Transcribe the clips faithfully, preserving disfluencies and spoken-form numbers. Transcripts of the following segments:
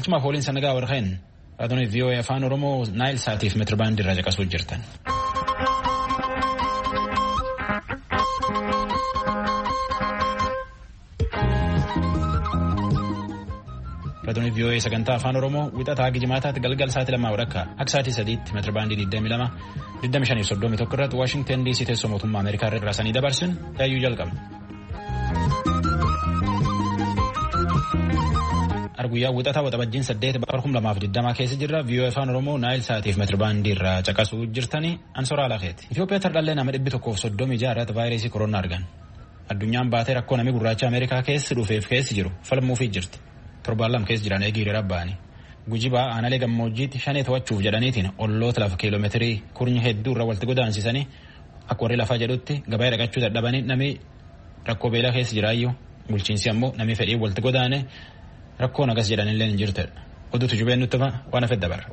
Ichuma fooliin sanagaa warqeen raadiyoo V O A afaan Oromoo Naayil Saatiif meetirbaandii irraa caqasuu jirtan. raadiyoo V O A sagantaa afaan Oromoo wixataa gijimaataatti galgal sa'aatii lamaa walakkaa akka sa'aatii sadiitti meetirbaandii digdamii lama digdamii shanii fi soddomii tokko irratti Waashingtan D C teessoo mootummaa Ameerikaa irraa sanii dabarsin yaayyuu jalqabna. Arguyyaa wixataa waxabajjiin saddeet bara kuma lamaaf digdamaa keessa jirra. V O A afaan Oromoo Naayil Saatiif meetirbaandii irraa caqasuu jirtanii Ansoraa Lakeeti. Itoophiyaa tardhallee nama dhibbi tokkoof soddomii jaha irratti vaayirasii koronaa argan. Addunyaan baatee rakkoo namni gurraacha Ameerikaa keessa dhufeef keessi jiru falmuufii jirti. Torbaan lama keessa jiran eegii hiriira ba'anii. Gujibaa aanalee gammoojjiitti shanee to'achuuf jedhaniitiin olloota lafa kiiloomeetirii kurnya hedduu irra walitti godaansisanii akka warri lafaa jedhutti gabaa dhaqachuu dadhabanii namni rakkoo beelaa keessa jiraayyuu bulchiinsi ammoo namni fedhii walitti godaane rakkoon agas jedhanillee hin jirtedha. Oduutu jubeen nutti waan hafedda bara.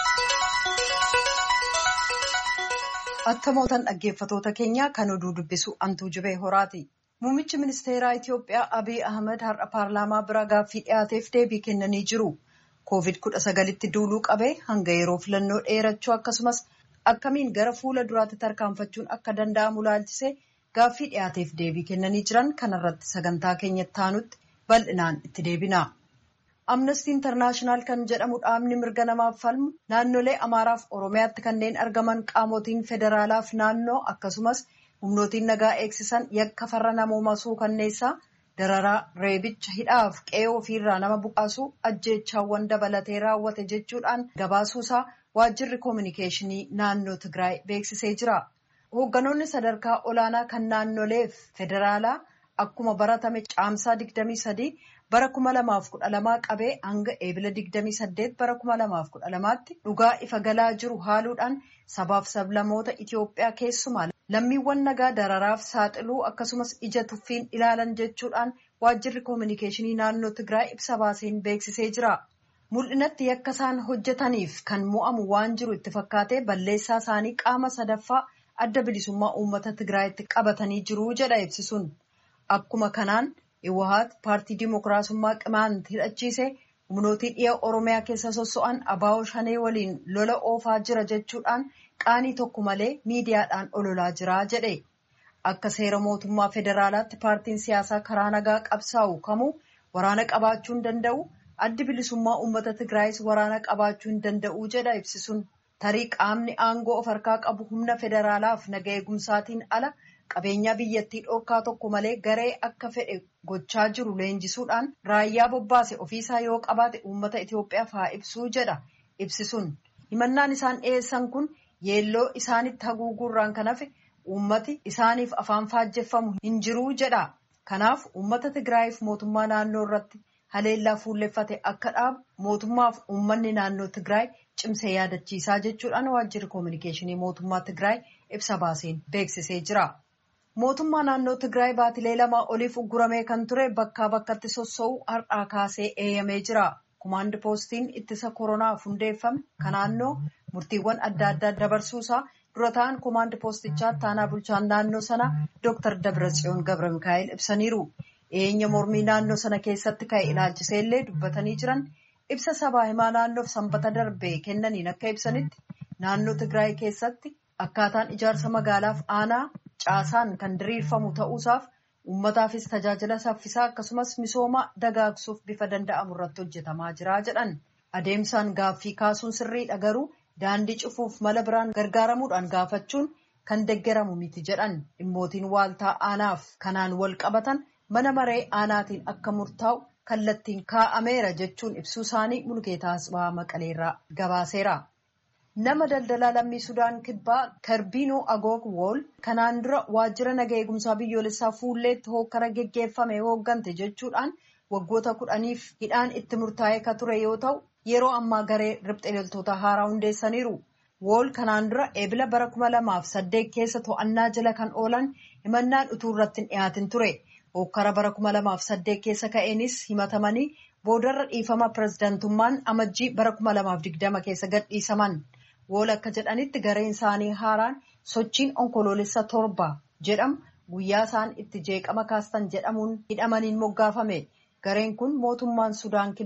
Akka mootan dhaggeeffatoota keenya kan oduu dubbisu Antuu Jubee Horaati. Muummichi ministeeraa Itoophiyaa Abiy Ahmed har'a paarlaamaa bira gaaffii dhiyaateef deebii kennanii jiru. Koovid kudha sagalitti duuluu qabee hanga yeroo filannoo dheerachuu akkasumas akkamiin gara fuula duraatti tarkaanfachuun akka danda'amu ilaalchisee gaaffii dhiyaateef deebii kennanii jiran kanarratti sagantaa keenyatti aanutti bal'inaan itti deebina. Amnesty International kan jedhamu dhaabni mirga namaaf falmu naannolee Amaaraaf Oromiyaatti kanneen argaman qaamotiin federaalaaf naannoo akkasumas humnootiin nagaa eegsisan yakka farra namoomaa suukanneessaa dararaa reebicha hidhaaf qe'ee ofiirraa nama buqaasuu ajjeechaawwan dabalatee raawwate jechuudhaan gabaasuusaa waajjirri koominikeeshinii naannoo Tigraay beeksisee jira. Hoogganoonni sadarkaa olaanaa kan naannoleef federaalaa akkuma baratame caamsaa digdamii sadii bara kuma lamaaf kudha lamaa qabee hanga eebila digdamii saddeet bara kuma lamaaf kudha lamaatti dhugaa ifa galaa jiru haaluudhaan sabaaf sablamoota Itoophiyaa keessumaa lammiiwwan nagaa dararaaf saaxiluu akkasumas ija tuffiin ilaalan jechuudhaan waajjirri koominikeeshinii naannoo Tigraay ibsa baaseen beeksisee jira. Mul'inatti yakka isaan hojjetaniif kan mo'amu waan jiru itti fakkaatee balleessaa isaanii qaama sadaffaa adda bilisummaa uummata Tigraayitti qabatanii jiru jedha ibsisuun. Akkuma kanaan Iwahaat paartii Dimookiraasummaa Qimaant hidhachiise humnootii dhiya Oromiyaa keessa sosso'an abaa'oo shanee waliin lola oofaa jira jechuudhaan qaanii tokko malee miidiyaadhaan ololaa jira jedhe. Akka seera mootummaa federaalaatti paartiin siyaasaa karaa nagaa qabsaa'u kamuu waraana qabaachuu hin danda'u. Addi bilisummaa uummata Tigraayis waraana qabaachuu hin danda'u jedha ibsisuun. Tarii qaamni aangoo of harkaa qabu humna federaalaaf naga eegumsaatiin ala qabeenyaa biyyattii dhorkaa tokko malee garee akka fedhe gochaa jiru leenjisuudhaan raayyaa bobbaase ofiisaa yoo qabaate uummata Itoophiyaaf haa ibsuu jedha ibsisuun. Himannaan isaan dhiyeessan kun yeelloo isaanitti haguuguurraan kan hafe uummati isaaniif afaan faajjeffamu hin jiruu jedha. Kanaaf uummata Tigraayiif mootummaa naannoo irratti haleellaa fuulleffate akka dhaabu mootummaaf uummanni naannoo Tigraay cimsee yaadachiisaa jechuudhaan waajjirri koominikeeshinii mootummaa Tigraay ibsa baaseen beeksisee jira. Mootummaa naannoo Tigraay baatilee lama oliif ugguramee kan ture bakkaa bakkatti sossoo'u har'aa kaasee eeyyamee jira. Kumaandi poostiin ittisa koronaaf hundeeffame kan naannoo murtiiwwan adda addaa dabarsuusaa dura ta'an kumaandi poostichaa taanaa bulchaan naannoo sana Dooktar Dabratsiyoon Gabra Mikaa'el ibsaniiru. Eenya mormii naannoo sana keessatti ka'e ilaalchisee illee dubbatanii jiran ibsa sabaa himaa naannoof sanbata darbee kennaniin akka ibsanitti naannoo Tigraay keessatti akkaataan ijaarsa magaalaaf aanaa caasaan kan diriirfamu ta'uusaaf uummataafis tajaajila saffisaa akkasumas misooma dagaagsuuf bifa danda'amu irratti hojjetamaa jira jedhan. Adeemsaan gaaffii kaasuun sirriidha garuu daandii cufuuf mala biraan gargaaramuudhaan gaafachuun kan deggeramu miti jedhan. Dhimmootiin waaltaa aanaaf kanaan wal qabatan mana maree aanaatiin akka murtaa'u kallattiin kaa'ameera jechuun ibsuu isaanii Mulgeetaa Asbaa Maqaleerraa gabaaseera. Nama daldalaa lammii Sudaan kibbaa Karbiinoo Agoog Wool kanaan dura waajjira naga eegumsaa biyyoolessaa fuulleetti hokkara geggeeffame hooggante jechuudhaan waggoota kudhaniif hidhaan itti murtaa'ee ka ture yoo ta'u yeroo ammaa garee riphxee loltoota haaraa hundeessaniiru. Wool kanaan dura eebila bara kuma lamaaf saddeet keessa to'annaa jala kan oolan himannaan utuu irratti hin dhiyaatin ture. Hokkara bara kuma lamaaf saddeet keessa ka'eenis himatamanii boodarra dhiifama pirezidaantummaan amajjii bara kuma lamaaf digdama keessa gadhiisaman. Wool akka jedhanitti gareen isaanii haaraan sochiin onkoloolessa torba jedhamu guyyaa isaan itti jeeqama kaastan jedhamuun hidhamaniin moggaafame. Gareen kun mootummaan Sudaan kibbaa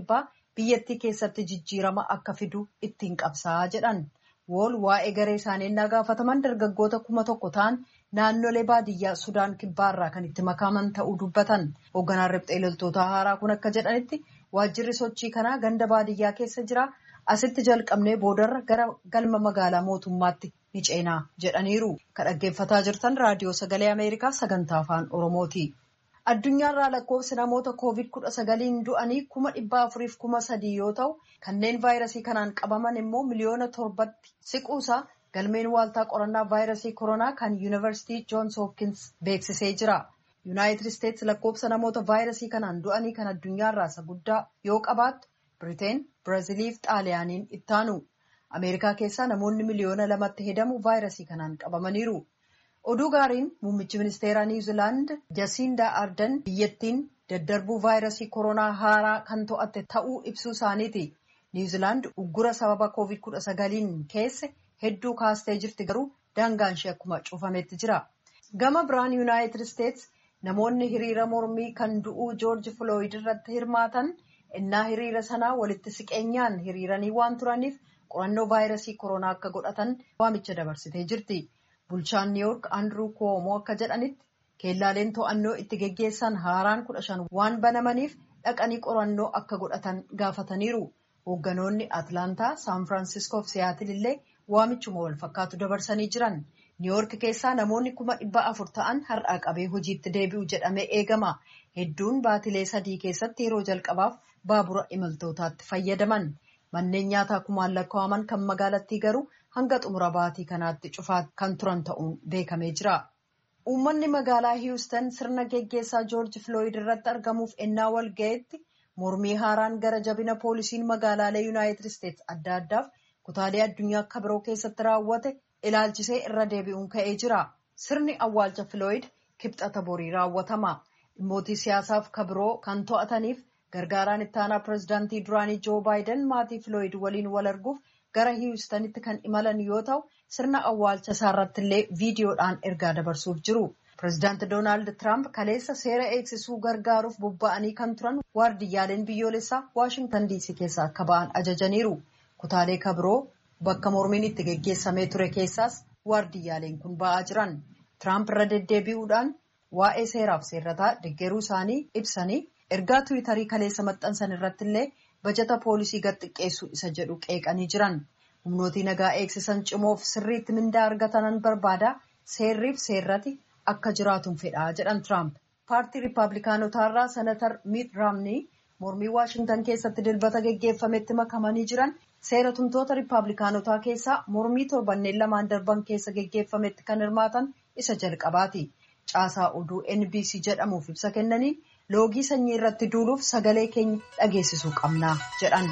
biyyattii keessatti jijjiirama akka fidu ittiin qabsaa jedhan. Wool waa'ee garee isaanii innaa gaafataman dargaggoota kuma tokko ta'an naannolee baadiyyaa Sudaan kibbaarraa kan itti makaman ta'uu dubbatan. Hoogganaan riphxee loltoota haaraa kun akka jedhanitti waajjirri sochii kanaa ganda baadiyyaa keessa jira. Asitti jalqabnee boodarra gara galma magaalaa mootummaatti ni ceenaa jedhaniiru. Kan dhaggeeffataa jirtan raadiyoo sagalee Ameerikaa sagantaa afaan Oromooti. Addunyaarraa lakkoofsi namoota koovid kudha sagaliin du'anii kuma dhibba afuriif kuma sadii yoo ta'u kanneen vaayirasii kanaan qabaman immoo miliyoona torbatti siquusaa galmeen waaltaa qorannaa vaayirasii koronaa kan yuunivarsiitii joons hoopkins beeksisee jira. Yuunaayitid Isteetsi lakkoofsa namoota vaayirasii kanaan du'anii kan addunyaarraa isa guddaa yoo qabaattu Biriteen, Biraaziliif Xaaliyaaniin ittaanu. Ameerikaa keessaa namoonni miliyoona lamatti hedamu vaayirasii kanaan qabamaniiru. Oduu gaariin muummichi ministeeraa Niwuziilaand Jasindaa Ardan biyyattiin daddarbuu vaayirasii koronaa haaraa kan to'atte ta'uu ibsuu isaaniiti. Niwuziilaand uggura sababa koovid kudha sagaliin keesse hedduu kaastee jirti garuu daangaan ishee akkuma cufametti jira. Gama biraan Yuunaayitid Isteetsi namoonni hiriira mormii kan du'uu Joorji Filooyid irratti hirmaatan innaa hiriira sanaa walitti siqeenyaan hiriiranii waan turaniif qorannoo vaayirasii koronaa akka godhatan waamicha dabarsitee jirti. Bulchaan Niiwuork Andruu Koomoo akka jedhanitti keellaaleen to'annoo itti geggeessan haaraan kudha shan waan banamaniif dhaqanii qorannoo akka godhatan gaafataniiru. Hoogganoonni Atlaantaa, Saan Firaansiskoo fi Siyaatil illee waamichuma wal fakkaatu dabarsanii jiran. Niiwuork keessaa namoonni kuma dhibba afur ta'an har'aa qabee hojiitti deebi'u jedhamee eegama. Hedduun baatilee sadii keessatti yeroo jalqabaaf baabura imaltootaatti fayyadaman. Manneen nyaataa kumaan lakkaa'aman kan magaalattii garuu hanga xumura baatii kanaatti cufaa kan turan ta'uun beekamee jira. Uummanni magaalaa Hiwustan sirna geggeessaa Joorji Filooyid irratti argamuuf ennaa wal ga'etti mormii haaraan gara jabina poolisiin magaalaalee Yuunaayitid Isteetsi adda addaaf kutaalee addunyaa akka biroo keessatti raawwate ilaalchisee irra deebi'uun ka'ee jira. Sirni awwaalcha Filooyid kibxata borii raawwatama. Dhimmoota siyaasaaf kabiroo kan to'ataniif gargaaraan ittaanaa pireezidaantii duraanii Joo Baayiden maatii Filooyid waliin wal arguuf gara Hiwustanitti kan imalan yoo ta'u sirna awwaalcha isaarratti illee viidiyoodhaan ergaa dabarsuuf jiru. Pireezidaanti Doonaald Tiraamp kaleessa seera eegsisuu gargaaruuf bobba'anii kan turan waardiyyaaleen biyyoolessaa Waashingtan diisii keessaa akka ba'an ajajaniiru. Kutaalee kabiroo bakka mormiin itti geggeessamee ture keessaas waardiyyaaleen kun ba'aa jiran. Tiraamp irra deddeebi'uudhaan waa'ee seeraaf seerrataa deeggaruu isaanii ibsanii ergaa Tiwiitarii kaleessa maxxansan irratti illee bajata poolisii gad xiqqeessuu isa jedhu qeeqanii jiran. Humnooti nagaa eegsisan cimoof sirriitti mindaa argatanan barbaada seerriif seerrati akka jiraatuun fedhaa jedhan Tiraamp. Paartii Riippaabilikaanotaarraa Senatar Miit Raamnii mormii Waashingtan keessatti dilbata geggeeffametti makamanii jiran seera tumtoota Riippaabilikaanotaa keessaa mormii torbanneen lamaan darban keessa geggeeffametti kan hirmaatan isa jalqabaati. Caasaa oduu N B C jedhamuuf ibsa kennanii loogii sanyii irratti duuluuf sagalee keenya dhageessisuu qabnaa jedhan.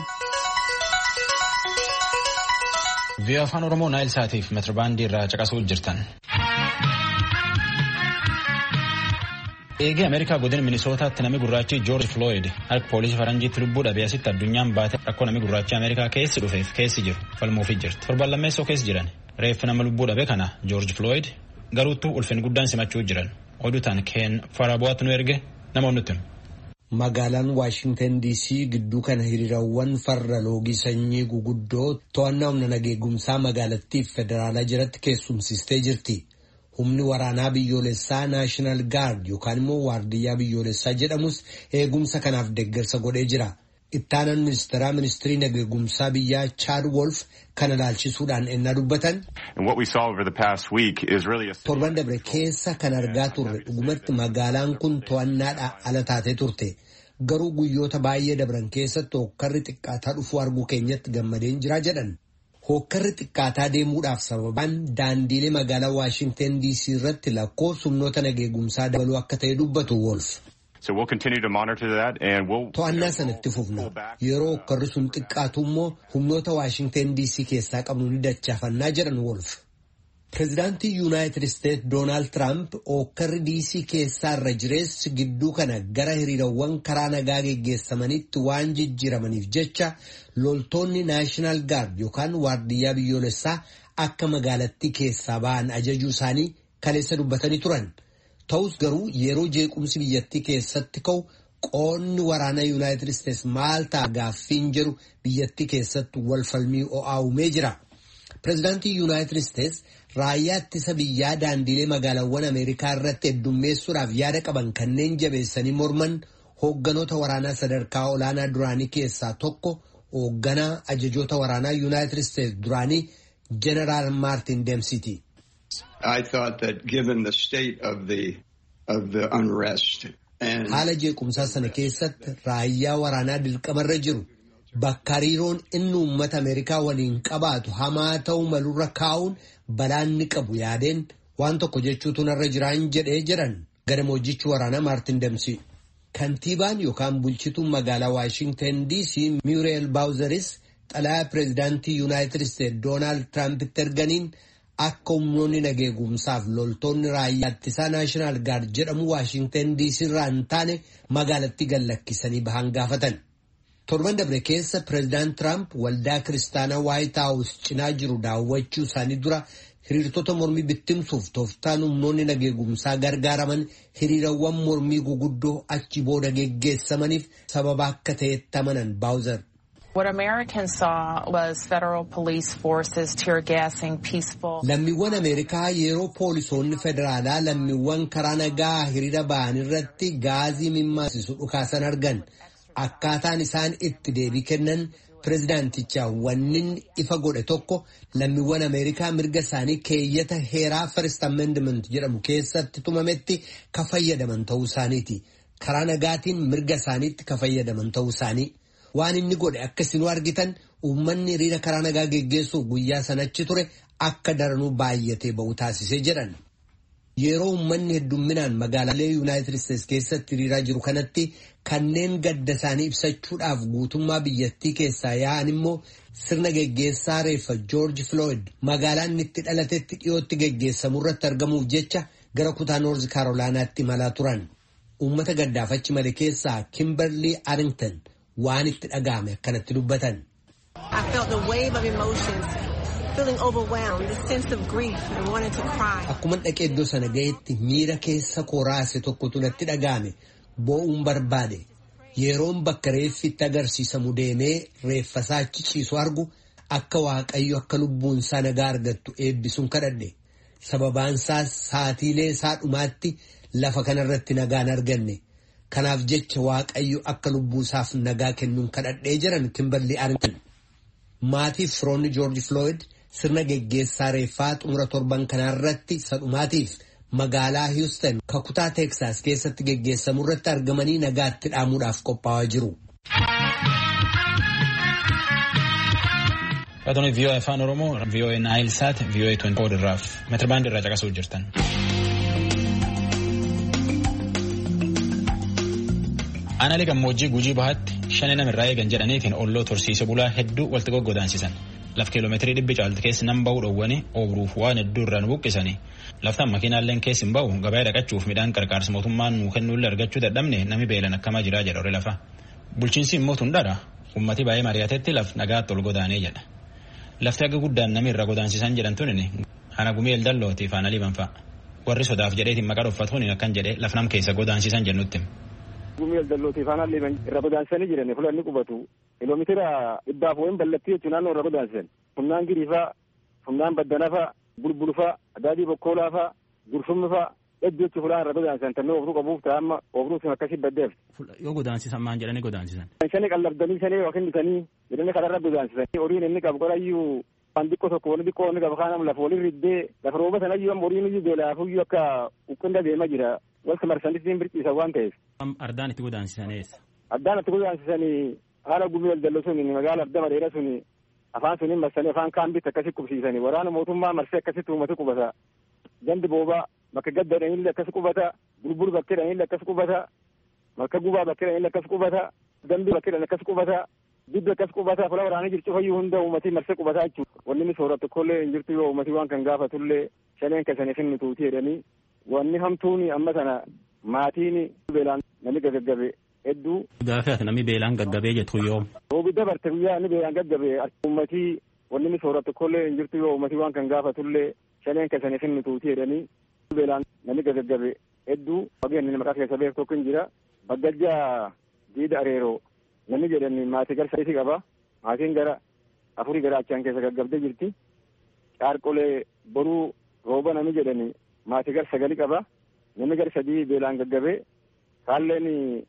Vii'oo afaan Oromoo Naayil Saatiif meetirbaandii irraa caqasuu jirtan. Eegee Ameerikaa godina Minisootaatti namni gurraachi Joorji Filooyid harka poolisii faranjiitti lubbuu dhabee asitti addunyaan baate rakkoo namni gurraachi Ameerikaa keessi dhufeef keessi jiru falmuufi jirti. Torban lammeessoo keessa jiran reeffi nama lubbuu dhabe kana Joorji Filooyid garuuttuu ulfin guddaan simachuu jiran. Oduutaan Keen Farabu'aatti nu erge namoonni nutti. Magaalaan Waashingtan D C gidduu kana hiriirawwan farra loogii sanyii guguddoo to'annaa humna nageegumsaa magaalattiif federaalaa jiratti keessumsistee jirti. Humni waraanaa biyyoolessaa Naashinaal Gaard yookaan immoo waardiyyaa biyyoolessaa jedhamus eegumsa kanaaf deeggarsa godhee jira. Ittaanaan ministeeraa ministirii nageegumsaa biyyaa Chaad Wolf kana ilaalchisuudhaan ennaa dubbatan. Torban dabre keessa kan argaa turre dhugumatti magaalaan kun to'annaadhaa ala taatee turte. Garuu guyyoota baay'ee dabran keessatti hokkarri xiqqaataa dhufuu arguu keenyatti gammadeen jira jedhan. Hokkarri xiqqaataa deemuudhaaf sababaan daandiilee magaalaa Waashingtan D C irratti lakkoofsa humnoota nageegumsaa dabaluu akka ta'e dubbatu Wolf. To'annaa sanatti fufna. Yeroo hokkarri sun xiqqaatu immoo humnoota Waashingtan D C keessaa qabnu ni dachaafannaa jedhan Wolf. Pireezidaantii Yuunaayitid Isteetsi Doonaald Tiraamp hokkarri D C keessaa irra jireessi gidduu kana gara hiriirawwan karaa nagaa geggeessamanitti waan jijjiiramaniif jecha loltoonni Naashinaal Gaard yookaan waardiyyaa biyyoolessaa akka magaalattii keessaa ba'an ajajuu isaanii kaleessa dubbatanii turan. Ta'us garuu yeroo jeequmsi biyyattii keessatti ka'u qoonni waraana Yuunaayitid Isteets maal ta'a gaaffiin jiru biyyattii keessatti wal falmii o'aawumee jira. Pireezidaantii Yuunaayitid Isteets raayyaa ittisa biyyaa daandiilee magaalaawwan Ameerikaa irratti heddummeessuudhaaf yaada qaban kanneen jabeessanii morman hoogganoota waraanaa sadarkaa olaanaa duraanii keessaa tokko hoogganaa ajajoota waraanaa Yuunaayitid Isteets duraanii Jeneraal Maartin Deemsiiti. I thought that given the state of the of the unrest and haala jeequmsaa sana keessatti raayyaa waraanaa dirqamarra jiru bakka hariiroon inni uummata Ameerikaa waliin qabaatu hamaa ta'uu malurra kaa'uun balaan ni qabu yaadeen waan tokko jechuutu narra jiraan jedhee jedhan gadamoojichi waraanaa Maartin Deemsii. Kantiibaan yookaan bulchituun magaalaa Waashingtan D C Muriel Bowzeris xalayaa pireezidaantii Yuunaayitid Isteets Doonaald Tiraampiti erganiin akka humnoonni nageegumsaaf loltoonni raayyaa ittisaa Naashinaal Gaard jedhamu Waashingtan D C irraa hin taane magaalatti gallakkisanii bahan gaafatan. Torban dabre keessa pireezidaant Tiraamp waldaa kiristaanaa Waayit Haawus cinaa jiru daawwachuu isaanii dura hiriirtota mormii bittimsuuf tooftaan humnoonni nageegumsaa gargaaraman hiriirawwan mormii guguddoo achi booda geggeessamaniif sababa akka ta'etti amanan Bowzer. What Americans saw was federal police forces tear gassing peaceful. Lammiiwwan Ameerikaa yeroo poolisoonni federaalaa lammiiwwan karaa nagaa hiriira ba'an irratti gaazii mimmaasisu dhukaasan argan. Akkaataan isaan itti deebii kennan pireezidaantichaa wannin ifa godhe tokko lammiiwwan Ameerikaa mirga isaanii keeyyata heeraa First Amendment jedhamu keessatti tumametti ka fayyadaman ta'uu isaaniiti. Karaa nagaatiin mirga isaaniitti ka fayyadaman ta'uu isaanii. Waan inni godhe akka isin argitan uummanni hiriira karaa nagaa geggeessuuf guyyaa sanachi ture akka daranuu baay'atee ba'u taasisee jedhan. Yeroo uummanni heddumminaan magaalaalee Yuunaayitid Isteets keessatti hiriiraa jiru kanatti kanneen gadda isaanii ibsachuudhaaf guutummaa biyyattii keessaa yaa'an immoo sirna geggeessaa reeffa George Floyd magaalaan inni itti dhalatetti dhiyootti geggeessamu irratti argamuuf jecha gara kutaa Noorz Kaarolaanaatti imalaa turan. Uummata gaddaaf achi male keessaa Kimberly Arrington waan itti dhaga'ame akkanatti dubbatan. I felt the wave of emotions, feeling overwhelmed, the sense of grief and wanting to cry. Akkuma dhaqee iddoo sana ga'etti miira keessa koraase tokkotu natti dhaga'ame boo'uun barbaade. Yeroon bakka reeffi itti agarsiisamu deemee reeffasaa achi ciisu argu akka Waaqayyo akka lubbuun isaa nagaa argattu eebbisuun kadhadhe. Sababaan isaas saatiilee isaa dhumaatti lafa kanarratti nagaan arganne. Kanaaf jecha Waaqayyo akka lubbuu isaaf nagaa kennuun kadhadhee jiran Kimberly Arrington. Maatiif firoonni George Floyd sirna geggeessaa reeffaa xumura torban kanarratti sadhumaatiif magaalaa Houston kutaa Texas keessatti geggeessamu irratti argamanii nagaatti dhaamuudhaaf qophaa'aa jiru. Raadiyoo V O A Afaan Oromoo, V O A Nile Sat, V O A twenty irraaf meetirbaandii irraa caqasuu jirtan. Aanaalee gammoojjii Gujii Bahaatti shan namirraa eegan jedhaniitiin olloo tursiise bulaa hedduu walitti goggodaansisan. Laf kiiloomeetirii dhibbi caalti keessa nam ba'uu dhowwanii ooruuf waan hedduu irraan buqqisanii. Laftaan makiinaalleen keessi hin ba'u gabaa dhaqachuuf midhaan qarqaarsa mootummaan nuu kennuullee argachuu dadhabne nami beelan akkamaa jiraa jedha horii lafa. Bulchiinsi immoo tundara ummati baay'ee mari'atetti laf nagaatti ol godaanee jedha. Lafti akka guddaan nami irra godaansisan jedhan tunini ana gumii eldallooti faana liban fa'a. Warri sodaaf jedheetiin maqaa dhuffatuun akkan jedhee laf nam keessa godaansisan jennutti. Gumii eldallooti faana liban irra godaansisanii jiran fulanni qubatu. Kiiloomeetira dhibbaaf wayin ballattii jechuun naannoo irra godaansisan. Humnaan giriifaa, humnaan baddanafaa, bulbulfaa, adaadii bokkoolaafaa, gurfumnifaa hedduu jechuun fulaan irra godaansisan tannoo ofiruu qabuuf ta'a amma ofiruu sun akkasii baddeef. Yoo godaansisan maan jedhanii godaansisan. Shani qallabdanii shanii yookiin bitanii jedhanii kanarra godaansisan. Horiin inni qabu qorayyuu waan xiqqoo tokko wani xiqqoo inni qabu kaanam lafa waliin riddee lafa rooba sanayyuu amma horiin iyyuu beelaafuyyuu akka uqqinda deema jira. Walka marsaniitiin birciisa waan ta'eef. Ardaan itti godaansisanees. Addaan itti godaansisanii haala gumii eldalloo suni magaala adda bareeda suni afaan suniin marsanii afaan kaambitti akkasi qubsiisanii waraana mootummaa marsee akkasitti uummata qubata. Gandi boobaa bakka gaddaadhanillee akkas qubata. Bulbul bakkeedhanillee akkas qubata. Bakka gubaa bakkeedhanillee akkas qubata. Dambii bakkeedhan akkas qubata. Dibbi akkas qubata. Fula waraanii jirtu fayyuu hunda uummatii marsee qubataa jechuudha. Wanni inni sooratu kollee hin jirtu yoo uummatii waan kan gaafatullee shaneen kasanii finni tuutii jedhanii wanni hamtuuni amma sana maatiin beelaan namni gaggabee hedduu. Gaafa ati namni beelaan gaggabee jettu yoo. Roobi dabarte guyyaa inni beelaan gaggabee uummatii wanni inni sooratu kollee hin jirtu yoo uummatii waan kan gaafatullee shaneen kasanii finni tuutii jedhanii beelaan namni gaggabee hedduu wageen inni maqaa keessa beeku tokko hin jira Baggajjaa Diida Areeroo namni jedhani maatii gara sadii qaba. Maatiin gara afurii gara achaan keessa gaggabdee jirti. Caarqolee Boruu Rooba namni jedhani maatii gara sagali qaba. Namni gara sadii beelaan gaggabee kaalleen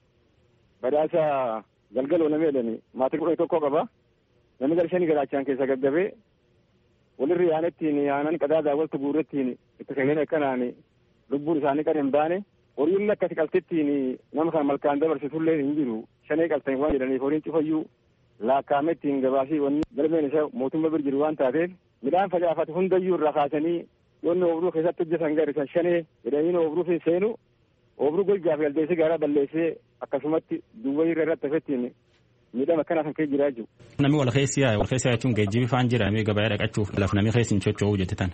badhaasa galgaloo namni jedhani maatii kudha tokko qaba. Namni gara shanii gara achaan keessa gaggabee walirri yaanettiin yaanan qadaadaa waltu guurrettiin itti kenneen akkanaan lubbuun isaanii kan hin baane horiin akkasi qaltettiin nama kan malkaan dabarsitullee hin jiru shanee qaltan waan jedhaniif horiin cufayyuu laakkaamettiin gabaasii wanni galmeen isa mootummaa bir jiru waan taateef midhaan facaafate hundayyuu irraa kaasanii yoonni oobruu keessatti hojjetan garisan shanee jedhanii oobruu fi seenu oobruu golgaaf galdeessee gaaraa balleessee akkasumatti duwwayii irra irratti hafettiin miidhama akkana kan kee jiraa jiru. Namni wal keessaa wal keessaa jechuun geejjibi faan jira mee gabayaa dhaqachuuf laf namni keessa hin socho'uu jettan.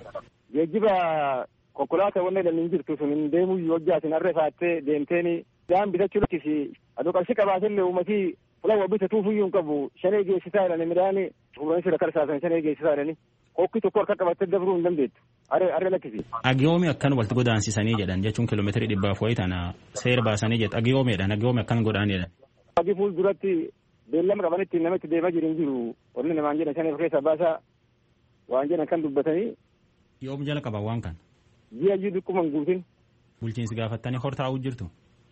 Geejjiba konkolaataa wanne dhalli jirtu sun hin deemuu yoo jaatin harree faattee deemteeni daan bitachuu lakkisi adoo qarshii qabaatillee uummatii fulawa bitatuuf iyyuu hin qabu shanee geessisaa jedhani midhaan fuuranii sirra karsaasan shanee geessisaa jedhani kokkii tokko harka qabattee dabruu hin dandeettu harree harree lakkisi. Agiyoomi akkan walti godaansisanii jedhan jechuun kiiloomeetirii dhibbaaf wayii tana seera baasanii jedha agiyoomiidhaan agiyoomi akkan godhaanidha. Agi fuul duratti beellama qabanitti namatti deemaa jiru hin jiru wanni namaan jedhan shanee keessa baasaa waan jedhan kan dubbatanii. Yoom jala qaban waan kan. Ji'a iyyuu dhukkuman guutin. Bulchiinsi gaafattanii hortaa'uu jirtu.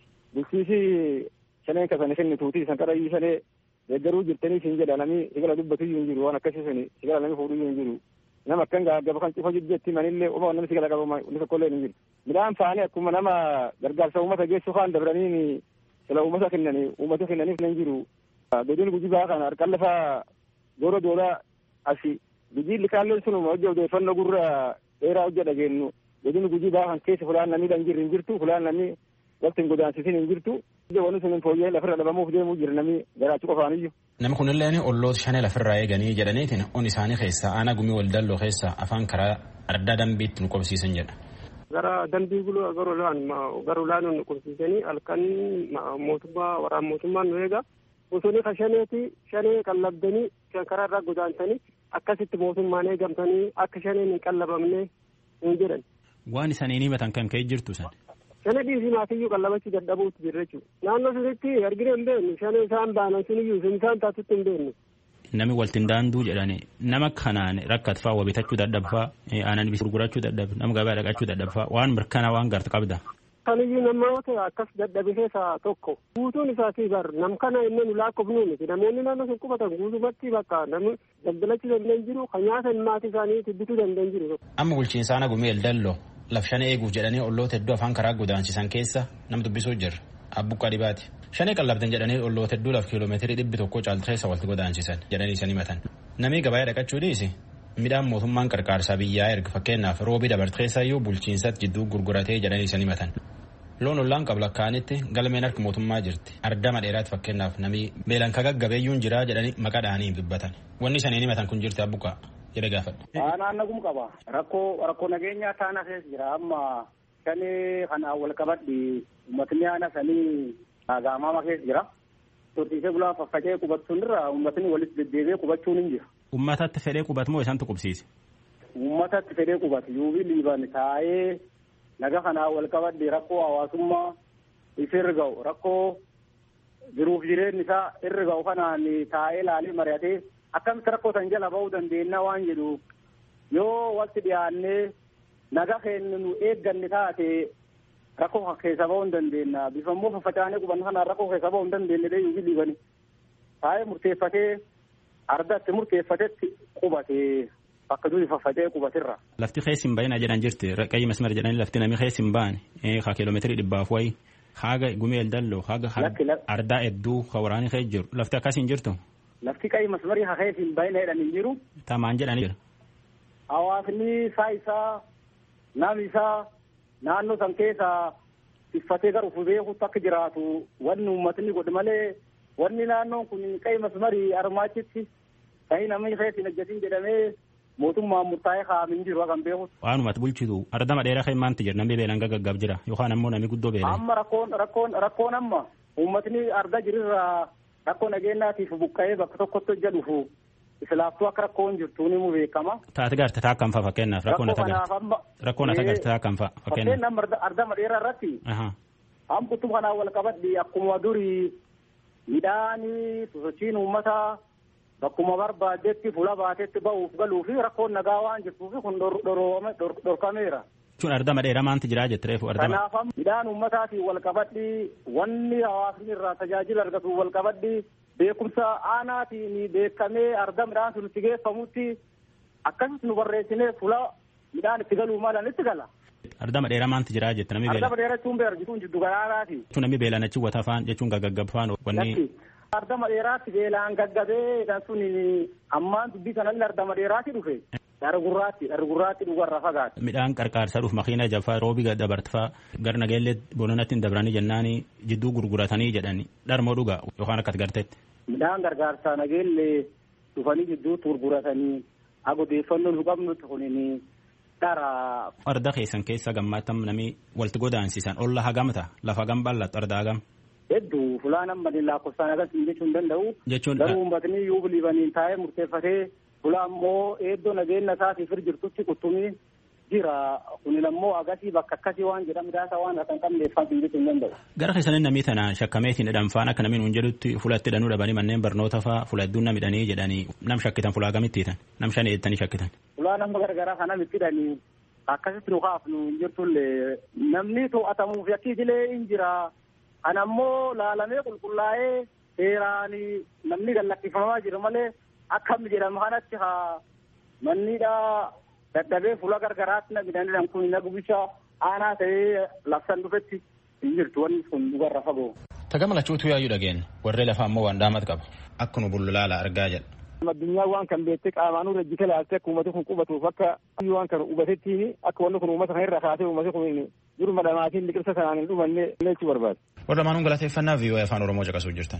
Bulchiinsi shaneen kasane kennituuti isan qarayyuu shanee deeggaruu jirtanii siin jedha namni sigala dubbatu iyyuu hin jiru waan akkasii suni sigala namni fuudhu iyyuu hin jiru. Nama akkan gaba kan cufa jijjeetti manillee oma namni sigala qaba inni tokkollee hin jiru. Midhaan faanii akkuma nama gargaarsa uummata geessu faan dabranii sila uummata kennanii uummata kennaniif hin jiru. Godin gujii baa kana harkaan lafaa doora doora asi bijiilli kaalleen sunuma hojii odeeffannoo gurra dheeraa hojja dhageenyu. Godin gujii baa kan keessa fulaan namni dhan jirri hin jirtu fulaan namni waqti hin godaansisin hin jirtu. Wanni sun fooyyee lafirra dhabamuuf deemuu jira namni garaachuu qofaaniyyuu. Namni kunillee olloota shanee lafirraa eeganii jedhaniitiin on isaanii keessa aanaa gumii waldalloo keessa afaan karaa adda dambiitti nu qobsiisan jedha. Gara dambii guluu garuulaan garuulaan nu qobsiisanii halkan mootummaa waraan mootummaan nu eega. Bosonni ka shaneeti shanee qallabdanii karaa irraa godaantanii akkasitti mootummaan eegamtanii akka shaneen hin qallabamne hin jedhan. Waan isaanii himatan kan ka'e jirtu san. Shanee dhiisii maatiyyuu qallabachuu dadhabuutti jirra jechuudha. Naannoo sunitti arginu hin beeknu shanee isaan baanan suniyyuu sun isaan taatutti hin beeknu. Namni waltiin daanduu jedhani nama kanaan rakkatfaa waa bitachuu dadhabfaa aanan bis gurgurachuu dadhab nama gabaa dhaqachuu dadhabfaa waan mirkanaa waan garta qabda. Kaniyyuu namoota akkas dadhabe keessaa tokko guutuun isaatii bar nam kana inni nu lakkoofnu miti namoonni naannoo sun qubatan guutumatti bakka namni daldalachuu danda'an jiru kan nyaatan maatii isaanii bituu danda'an jiru. Amma bulchiinsa aanaa gumii Eldalloo laf shanee eeguuf jedhanii olloota hedduu afaan karaa godaansisan keessa nama dubbisuu jirra abbuqqaa dhibaati. Shanee qallabdan jedhanii olloota hedduu laf kiiloomeetirii dhibbi tokko caaltu keessa walti godaansisan jedhanii isaan himatan. Namni gabayaa dhaqachuu dhiisi midhaan mootummaan qarqaarsaa biyyaa erga fakkeenyaaf roobii dabarte keessayyuu bulchiinsatti jidduu gurguratee jedhanii isaan himatan. Loon ollaan qabla kaanitti galmeen harka mootummaa jirti. Ardama dheeraatti fakkeenyaaf namni beelan ka gaggabeeyyuun jiraa jedhanii maqaa dhaanii dubbatan. Wanni isaanii himatan kun jirti abbuqqaa jedhe gaafadha. Naannagum qaba. Rakkoo rakkoo nageenyaa taana keessa jira amma shanee kanaan wal qabadhi uummatni aana sanii gaamaama keessa jira. Turtiisee bulaa faffacee qubachuun irra uummatni walitti deddeebi'ee qubachuun hin jiru. Uummatatti fedhee qubatu moo isaantu qubsiise? Uummatatti fedhee qubatu yuubii liiban taa'ee naga kanaa wal qabadde rakkoo hawaasummaa isa irra ga'u rakkoo jiruuf jireenya isaa irra ga'u kanaan taa'ee laalee mari'atee akkamitti rakkoo san jala ba'uu dandeenya waan jedhu yoo walitti dhiyaannee naga keenya nu eegganne taate rakkoo keessa ba'uu hin dandeenya bifa immoo faffacaanee qubanna kanaan rakkoo keessa ba'uu hin dandeenye dee yuubii liibani taa'ee murteeffatee ardatti murteeffatetti qubatee. Bakka durii faffacee qubatirra. Lafti keessa hin baay'ina jedhan jirti qayyii masmar jedhanii lafti namni keessa hin baane haa kiiloomeetirii dhibbaaf wayii haga gumii Eldalloo haga ardaa hedduu ka waraanii keessa jiru lafti akkas hin jirtu. Lafti qayyii masmarii haa keessa hin baay'ina jedhan hin jiru. Tamaan jedhanii jira. Hawaasni isaa isaa namni isaa naannoo san keessa tiffatee gara ufuu beekutti akka jiraatu wanni uummatni godhu malee wanni naannoon kun qayyii masmarii armaachitti ta'ii namni keessa hin hojjetin jedhamee. Mootummaan murtaa'ee kaa'amin jiru kan beeku. Waanumatti bulchitu ardama dheeraa kan maanti jira namni beelaan gaggaggaaf jira yookaan ammoo namni guddoo beelaan. Amma rakkoon rakkoon rakkoon amma uummatni arda jirirraa rakkoo nageenyaatiif buqqa'ee bakka tokkotti hojjetuufu islaaftuu akka rakkoon jirtu ni mu beekama. Taate garte taa kan fa'a fakkeenyaaf rakkoon ata garte. Rakkoon ata garte taa kan fa'a fakkeenyaaf. Fakkeenyaaf ardama dheeraa irratti. Hambutu kana wal qabadhi akkuma durii midhaanii sosochiin uummataa bakkuma barbaadetti fuula baatetti ba'uuf galuu fi rakkoon nagaa waan jirtuuf kun dhorkameera. Jechuun ardama dheeraa maanti jiraa jette reefu ardama. Kanaaf midhaan uummataatiin wal qabadhi wanni hawaasni irraa tajaajila argatu wal qabadhi beekumsa aanaatiin beekamee arda midhaan sun itti geeffamutti akkasitti nu barreessinee fuula midhaan itti galuu malan itti gala. Ardama dheeraa maanti jiraa jette namni beela. Ardama dheeraa jechuun beela jechuun jiddu garaaraati. Jechuun namni beelaan achi wata faan jechuun gaggab faan wanni. Ardama dheeraatti beelaan gaggabee kan sun ammaan dubbii kanallee ardama dheeraatti dhufe. Dargurraatti dargurraatti dhugarra fagaate. Midhaan qarqaarsa dhuuf makiina jafaa roobi dabartfaa gar nageellee bononatti hin dabranii jennaanii jidduu gurguratanii jedhani dharmoo dhugaa yookaan akkas garteetti. Midhaan gargaarsaa nageellee dhufanii jidduutti gurguratanii agodeeffannoon hubamnutti kunini dhara. Arda keessan keessa gammaatam namni walti godaansisan olla hagamta lafa hagam bal'attu arda hagam. Hedduu fulaan amma lakkoofsaan agarsiisu jechuun danda'u. Jechuun garuu uummatni yoo biliivaniin taa'ee murteeffatee fulaan immoo eeddoo nageenya isaatiif jirtutti quttumii jira. Kunin ammoo agasii bakka akkasii waan jedhamu daasa waan akka hin qabneeffatu jechuun danda'u. Gara keessaniin namni tana shakkameetiin dhanfaan akka namni nuun jedhutti fulatti hidhanuu dhabanii manneen barnoota fa'aa fula hedduun namni hidhanii jedhanii nam shakkitan fulaa gamitti hitan nam shan eettanii shakkitan. Fulaa nama garagaraa kana mitti hidhanii akkasitti nu kaafnu hin jirtullee namni to'atamuuf yakkiilee hin jira. Kan ammoo laalamee qulqullaa'ee seeraan namni gallakkifamaa jira malee akkam jedhamu kanatti haa mannidhaa dadhabee fuula gargaraatti namidhaan kun nagubisha aanaa ta'ee labsan dhufetti hin jirtu wanni kun dhugarra fagoo. Tagama lachuutu yaayyuu dhageen warree lafaa ammoo waan daamat qaba akka nu bullulaala argaa jedha. Addunyaa waan kan beektee qaamaan irra jite laaltee akka uummati kun qubatuuf akka waan kan hubatettiin akka wanni kun uummata kan irra kaasee uummati kun duruma dhamaatiin liqirsa sanaan hin dhumanne lechuu barbaada. Warra maanuun galateeffannaa V O A afaan Oromoo caqasuu jirtan.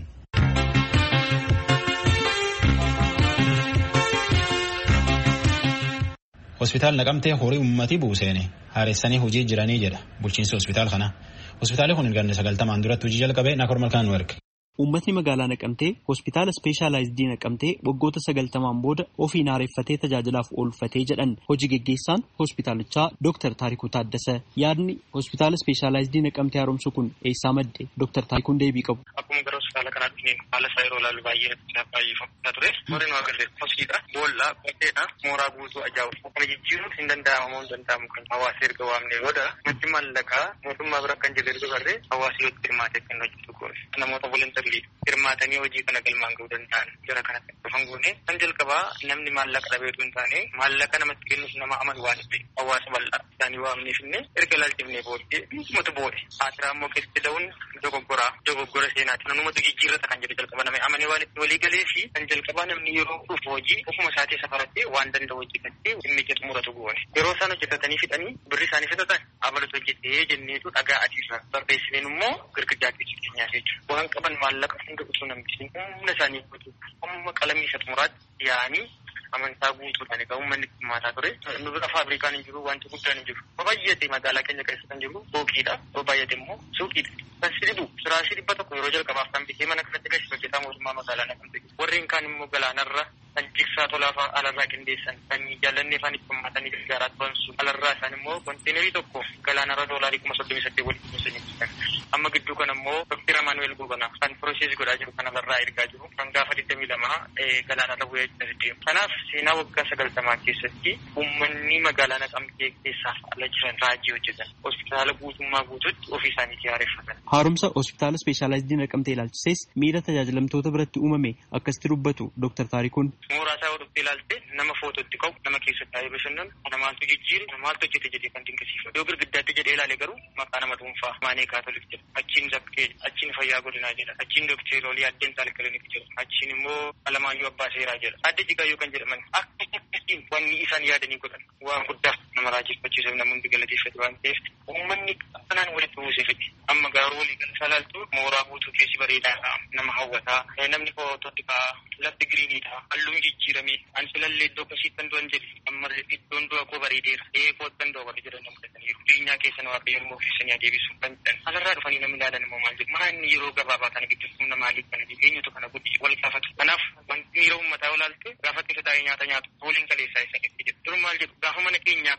Hospitaal Naqamtee horii uummatii buuseeni haaressanii hojii jiranii jedha bulchiinsi hospitaal kanaa. Hospitaalli kun ganna sagaltamaan duratti hojii jalqabee Naakor Malkaan Werk. Uummatni magaalaa Naqamtee hospitaala ispeeshaalaayizidii Naqamtee waggoota sagaltamaan booda ofiin haareeffatee tajaajilaaf oolfatee jedhan hojii geggeessaan hospitaalichaa Dooktar Taarikuu Taaddasa. Yaadni hospitaala ispeeshaalaayizidii Naqamtee haaromsu kun eessaa madde? Dooktar Taarikuun deebii qabu. Akkuma gara hospitaala kanaatti haala isaa yeroo ilaalu baay'ee natti baay'ifamtaa ture. Warreen waa agarre hospitaala boolla qopheedha mooraa guutuu ajaa'ibu. Kana jijjiiruun hin danda'amu moo hin danda'amu kan hawaasa erga waamnee booda nutti maallaqaa mootummaa bira kan jedhu erga garree hawaasa yoo hirmaatee kan hojjetu goone. Namoota waliin hirmaatanii hojii kana galmaan ga'uu danda'an jara kanatti dhufan goone kan jalqabaa namni maallaqa dhabeetu hin taane maallaqa namatti kennuuf nama amanu waan ta'e hawaasa bal'aa isaanii waamneefinne erga laalchifnee booddee numatu boode haatiraa immoo keessatti da'uun dogoggoraa dogoggora seenaati namumatu jijjiirrata kan jedhu jalqaba namni amanee waan itti walii galee fi kan jalqabaa namni yeroo dhufu hojii ofuma isaatii safarattee waan danda'u hojjetatti dhimmicha xumuratu goone yeroo isaan hojjetatanii fixanii birri isaanii fixatan abalatu hojjetee jenneetu dhagaa adiirra barreessineen immoo girgiddaa keessa keenyaa jechuudha waan qaban maallaqa hunda utuu namtisin humna isaanii guutuu amma qalamii isa xumuraatti yaa'anii amantaa guutuudhaan egaa uummanni hirmaataa ture nu bira faabrikaan hin jiru wanti guddaan hin jiru baay'ate magaalaa keenya keessa kan jiru booqiidha baay'ate immoo suuqiidha kan sirbu siraashii dhibba tokko yeroo jalqabaaf kan bitee mana kanatti keessi hojjetaa mootummaa magaalaa Naqamtee warreen kaan immoo galaanarra kan jigsaa tolaafaa alarraa qindeessan kan jaallannee afaan itti hammatanii gargaaraa turan sun alarraa isaan immoo konteenerii tokko galaanarra doolaarii kuma soddomii saddeet walitti kunuunsanii amma gidduu kan ammoo Dr. Emmanuel Gobanaa kan pirooses godhaa jiru kan alarraa ergaa jiru kan gaafa digdamii lamaa galaanarra bu'ee deemu. Kanaaf seenaa waggaa sagaltamaa keessatti uummanni magaalaa Naqamtee keessaaf ala jiran raajii hojjetan hospitaala guutummaa guututti ofii isaaniitii haareeffatan. Haaromsa hospitaala ispeeshaalaayizidii Naqamtee ilaalchisees miira tajaajilamtoota biratti uumame akkasitti dubbatu Dooktar Taarikuun. Mooraa isaa hodhuttee ilaalte nama footootti qabu nama keessa taa'ee bashannanu kana maaltu jijjiire maaltu hojjete jedhee kan dinqisiifatu yoo girgiddaatti jedhee ilaale garuu maqaa nama dhuunfaa maanee kaatolik jedha achiin zakkee achiin fayyaa godinaa jedha achiin dookteer olii addeen taalkalinik jedha achiin immoo alamaayyuu abbaa seeraa jedha adda jigaayyoo kan jedhaman akkasiin wanni isaan yaadanii godhan waan guddaaf nama raajeffachiisuuf namoonni galateeffatu waan ta'eef uummanni akkanaan walitti buuseefati amma gaaruu walii gala salaaltu mooraa guutuu keessi bareedaadha nama hawwataa namni footootti ka'a lafti giriiniidha halluun jijjiirame an filallee iddoo kasiittan du'an jedhe amma iddoon du'a koo bareedeera ee koottan du'a warri jedhan nama fudhataniiru biyyaa keessan waaqayyo immoo keessanii adeebisu kan jedhan alarraa dhufanii namni ilaalan immoo maal jedhu maanni yeroo gabaabaa kana gidduu humna maaliif kana jedhu eenyutu kana guddi wal gaafatu kanaaf wanti miira uummataa olaalte gaafa keessa taa'ee nyaata nyaatu waliin kaleessaa isa keessa jedhu dur maal jedhu gaafa mana keenyaa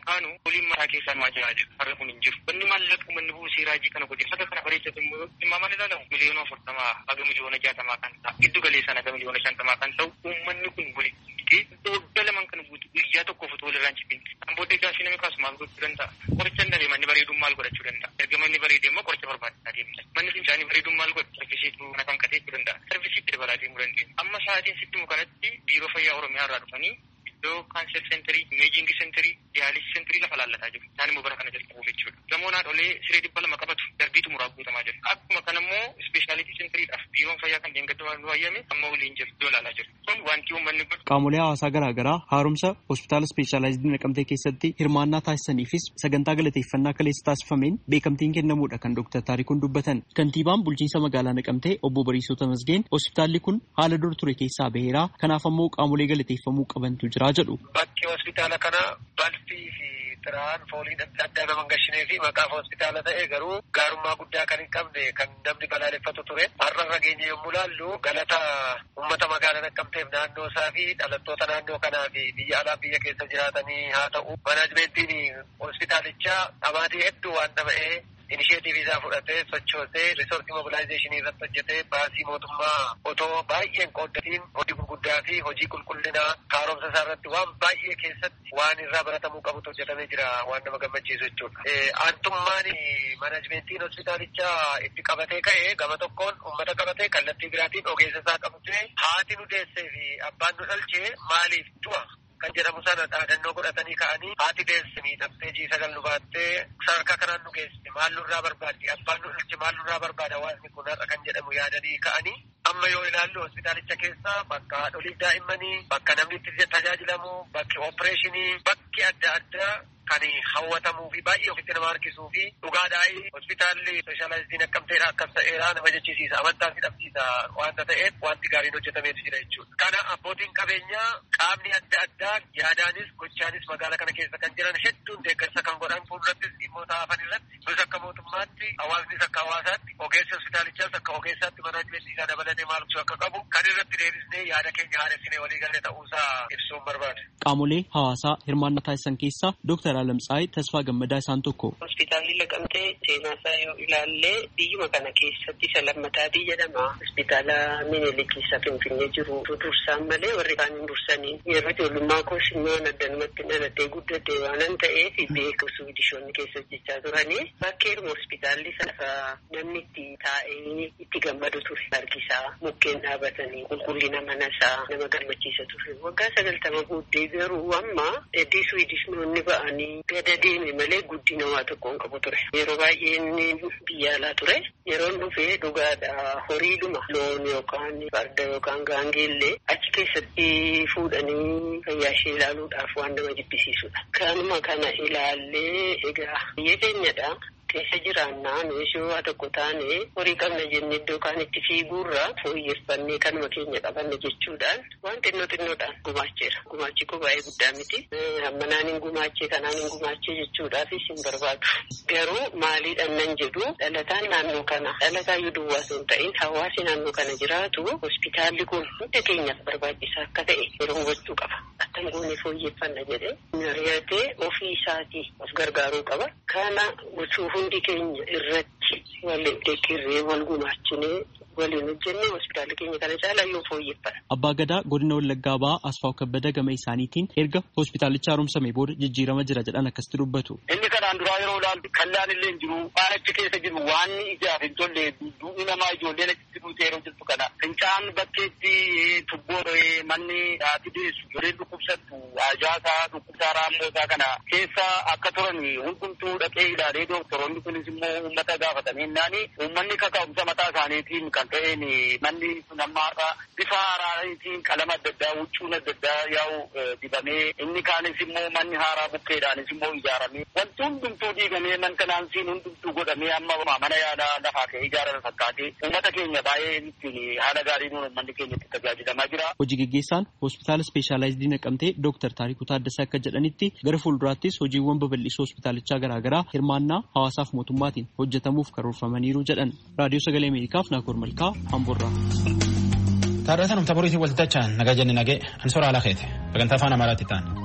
kaanu waliin mataa keessaan waa jiraa jiru. Har'a kun hin jiru. Wanni maallaqu manni buusii raajii kana godhe fata kana bareechatu immoo dhimma mana ilaalamu miliyoona afurtamaa haga miliyoona jaatamaa kan ta'a. Giddu galeessaan haga miliyoona shantamaa kan ta'u uummanni kun walitti waggaa lamaan kan guutu guyyaa tokkoof otoo walirraan cibin. Kan booddee gaafii namni kaasu maal gochuu danda'a? Qoricha hin dhabe manni bareeduun maal godhachuu danda'a? Erga manni bareedee immoo qoricha barbaachisaa deemsa. Manni fincaanii bareeduun maal godha? Sarvisiitu kana kan qateechuu danda'a. Sarvisiitti dabalaa deemuu dandeenya. Amma sa'aatiin sitti mukanatti biiroo fayyaa Oromiyaa irraa dhufanii iddoo kaansel seenterii, imeejingi seenterii, diyaalisi seenterii lafa laallataa jiru. Isaan immoo bara kana jalqabuuf jechuudha. Gamoon haadholee siree dhibba lama qabatu darbiitu muraa guutamaa jiru. Akkuma kana immoo ispeeshaalitii seentiriidhaaf biiroon fayyaa kan deengada nu wayyame amma waliin jiru iddoo laalaa jiru. Kun wanti uummanni godhu. Qaamolee hawaasaa garaa garaa haaromsa hospitaala ispeeshaalaayizidii Naqamtee keessatti hirmaannaa taasisaniifis sagantaa galateeffannaa kaleessa taasifameen beekamtiin kennamuudha kan Dooktar Taarikuun dubbatan. Kantiibaan bulchiinsa magaalaa Naqamtee obbo Bariisoo Tamasgeen hospitaalli kun haala dur ture keessaa baheera. Kanaaf ammoo qaamolee galateeffamuu qabantu jira jedhu. Bakki hospitaala kana balfii fi tiraan fooliin adda addaa nama gashinee fi maqaaf hospitaala ta'e garuu gaarummaa guddaa kan hin qabne kan namni balaaleffatu ture. Har'a nageenya yommuu laallu galata uummata magaalaa Naqamteef naannoo isaa fi dhalattoota naannoo kanaa fi biyya alaa biyya keessa jiraatanii haa ta'u manaajimentiin hospitaalichaa dhamaatii hedduu waan dhaba'ee inisheetiivii isaa fudhatee sochoosee riisortii mobilaayizeeshinii irratti hojjetee baasii mootummaa otoo baay'een qooddatiin hojii gurguddaa fi hojii qulqullinaa haaromsa isaa irratti waan baay'ee keessatti waan irraa baratamuu qabutu hojjetamee jira waan nama gammachiisu jechuudha. Aantummaan manaajimentiin hospitaalichaa itti qabatee ka'ee gama tokkoon uummata qabatee kallattii biraatiin ogeessa isaa qabatee haati nu deessee fi abbaan nu dhalchee maaliif du'a kan jedhamu sana dhaadannoo godhatanii ka'anii haati deesse miidhamtee jii sagal nu baattee sadarkaa kanaan nu geesse maal nurraa barbaaddi abbaan nu dhalche maal nurraa barbaada waanni kun har'a kan jedhamu yaadanii ka'anii amma yoo ilaallu hospitaalicha keessa bakka haadholiif daa'immanii bakka namni itti tajaajilamu bakki oopereeshinii bakki adda addaa kan hawwatamuu fi baay'ee ofitti nama harkisuu fi dhugaadhaa'ii hospitaalli ispeeshaalaayizidii Naqamteedha akkas ta'eera nama jechisiisa amantaa fi dhabsiisa waanta ta'eef wanti gaariin hojjetameetu jira jechuudha. Kana abbootiin qabeenyaa qaamni adda addaa yaadaanis gochaanis magaalaa kana keessa kan jiran hedduun deeggarsa kan godhan fuuldurattis dhimmoota hafan irratti nus akka mootummaatti hawaasnis akka hawaasaatti ogeessi hospitaalichaas akka ogeessaatti manaajimentii isaa dabalatee maal gochuu akka qabu kan irratti deebisnee yaada keenya haaressinee waliigalee ta'uusaa ibsuun barbaada. Qaamolee hawaasaa hirmaannaa taasisan keessaa Dooktar Alamtsaayii Tasfaa Gammadaa isaan tokko. Hospitaalli Naqamtee seenaa isaa yoo ilaalle biyyuma kana keessatti isa lammataatii jedhama. Hospitaala Minilik keessa Finfinnee jiru dursaan malee warri kaan hin dursanii. Yeroo ijoollummaa koos immoo addanumatti dhaladhee guddatte waanan ta'eef beeku Suwidishoonni keessa hojjechaa turanii. Bakkeedhuma hospitaalli sana namni itti taa'ee itti gammadu ture. Harkisaa mukkeen dhaabatanii qulqullina manasaa nama gammachiisa ture. Waggaa sagaltama booddee garuu amma eddii Suwidishoonni ba'anii gada deeme malee guddina waa tokko hin qabu ture. Yeroo baay'ee inni biyya alaa ture. Yeroo dhufee dhugaadha horiidhuma loon yookaan farda yookaan gaangeellee achi keessatti fuudhanii fayyaa ishee ilaaluudhaaf waan nama jibbisiisudha. Kanuma kana ilaallee egaa biyya keenyadha. Keessa jiraannaa nuyi waa tokko taane horii qabna jennee iddoo kaan itti fiiguurra fooyyeffannee kanuma keenya qabanne jechuudhaan waan xinnoo xinnoodhaan gumaacheera. Gumaachi koo baay'ee guddaa miti. Hammanaan hin gumaachee kanaan hin gumaachee jechuudhaafis hin barbaadu. Garuu maaliidhaan nan jedhu dhalataan naannoo kana dhalataayyuu duwwaa osoo hin ta'in hawaasi naannoo kana jiraatu hospitaalli kun hunda keenyaaf barbaachisaa akka ta'e yeroo hubachuu qaba. Attam goone fooyyeffanna jedhee mari'atee ofii isaatii of gargaaruu qaba. Kana gochuu hundi keenya irratti wal deeggarree wal gumaachinee waliin hojjennee hospitaala keenya kana caalaa yoo fooyyeffatan. Abbaa Gadaa godina Wallaggaa Ba'aa Asfaaw Kabbada gama isaaniitiin erga hospitaalicha haaromsamee booda jijjiirama jira jedhan akkasitti dubbatu. Inni kanaan duraa yeroo ilaaltu kallaan illee hin jiru waan achi keessa jiru waan ijaaf hin tolle duudhi namaa ijoolleen achitti duutee yeroo jirtu kana fincaan bakkeetti tubboo manni haati deessu ijoolleen dhukkubsattu ajaasaa dhukkubsaa raammosaa kana keessa akka turan hundumtuu dhaqee ilaalee doktoroonni kunis immoo uummata gaafatanii naani uummanni kaka'umsa mataa isaaniitiin kan ta'een manni sun ammaarraa bifa haaraatiin qalama adda addaa huccuun adda addaa yaa'u dibamee inni kaanis immoo manni haaraa bukkeedhaanis immoo ijaaramee wanti hundumtuu diigamee man kanaansiin hundumtuu godhamee amma mana yaalaa lafaa ka'ee ijaarame fakkaatee uummata keenya baay'ee ittiin haala gaariin uummanni keenya itti tajaajilamaa jira. Hojii gaggeessaan hospitaala ispeeshaalaayizidii Naqamtee Dooktar Taarikuu Taaddasaa akka jedhanitti gara fuulduraattis hojiiwwan babal'isoo hospitaalichaa garaagaraa hirmaannaa hawaasaaf mootummaatiin hojjetamuuf karoorfamaniiru jedhan. Raadiyoo Sagalee Ameerikaaf Naakoor Malkaa Hamburraa. Taadhataan Amtaboriitiin waltajjii nagaa jenne nagee ansora ala keete sagantaa afaan Amaaraatti ta'an.